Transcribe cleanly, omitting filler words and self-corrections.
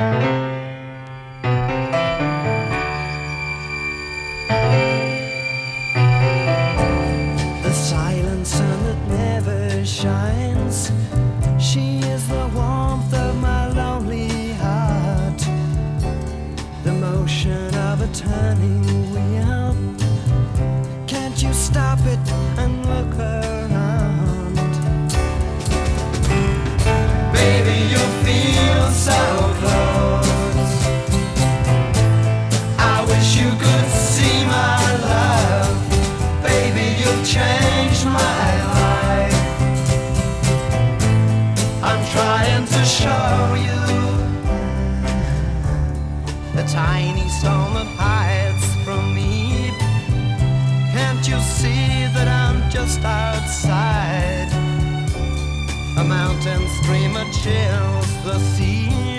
The silent sun that never shines, she is the warmth of my lonely heart, the motion of a turning wheel. Can't you stop it and look around? Baby, you feel so close. I wish you could see my love. Baby, you've changed my life. I'm trying to show you the tiny storm that hides from me. Can't you see that I'm just outside? A mountain streamer chills the sea.